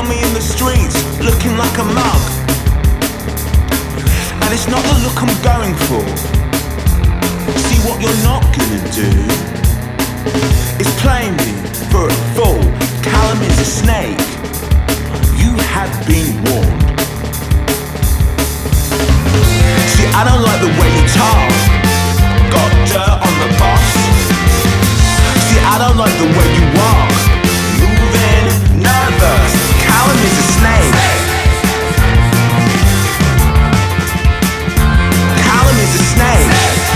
saw me in the streets, looking like a mug. And it's not the look I'm going for. See, what you're not gonna do is play me for a fool. Callum is a snake. You have been warned. See, I don't like the way you talk. Got dirt on the boss. See, I don't like the way you walk. Moving, nervous. Callum is a snake. Callum is a snake.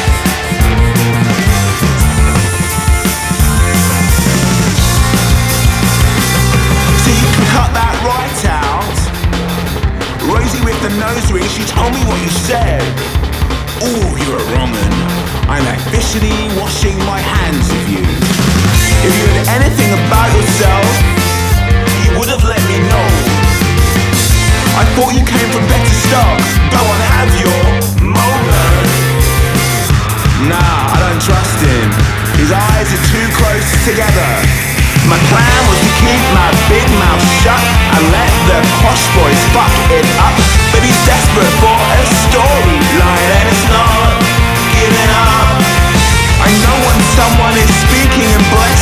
So you can cut that right out. Rosie with the nose ring, she told me what you said. Ooh, you're a wrong 'un. I'm officially washing my hands of you. If you had anything about yourself, you would have let me know. I thought you came from better stock. Go on, have your moment. Nah, I don't trust him. His eyes are too close together. My plan was to keep my big mouth shut and let the posh boys fuck it up. But he's desperate for a storyline and it's not giving up. I know when someone is speaking in blame.